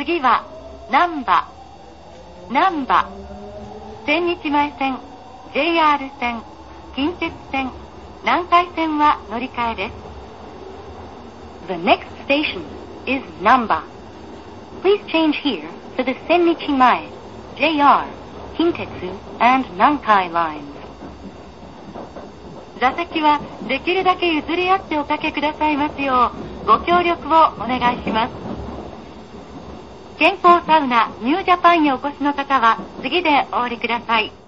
次は、難波、千日前線、JR 線、近鉄線、南海線は乗り換えです。The next station is Namba. Please change here for the Sennichi-mae, JR, Kintetsu, and Nankai lines. 座席はできるだけ譲り合っておかけくださいますようご協力をお願いします。健康サウナニュージャパンへお越しの方は次でお降りください。